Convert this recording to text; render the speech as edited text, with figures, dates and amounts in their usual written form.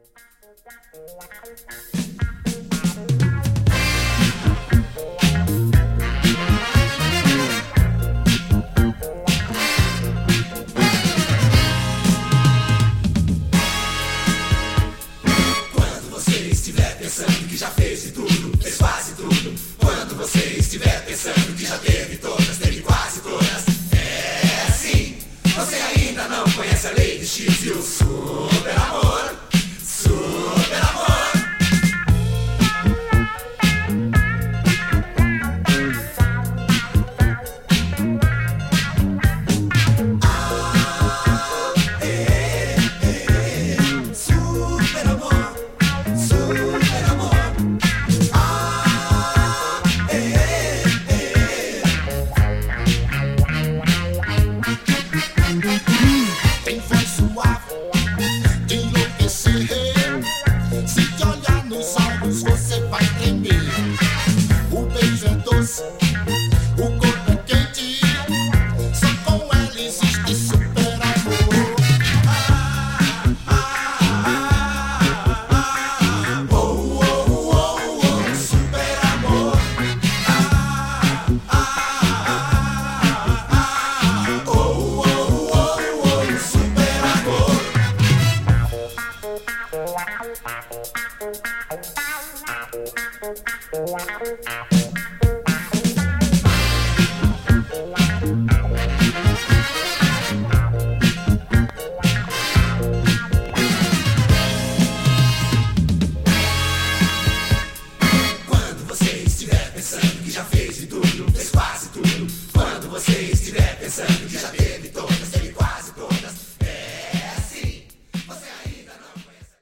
Quando você estiver pensando que já fez de tudo, fez quase tudo. Quando você estiver pensando que já teve todas, teve quase todas. É assim, você ainda não conhece a lei de X e o super amor. Super amor. Tem voz suave de enlouquecer. Se te olhar nos olhos, você vai tremer. O beijo é doce, o corpo é quente. Só com ela existe super amor. Oh, oh, oh, oh, super amor. Oh, oh, oh, oh, super amor. Wow.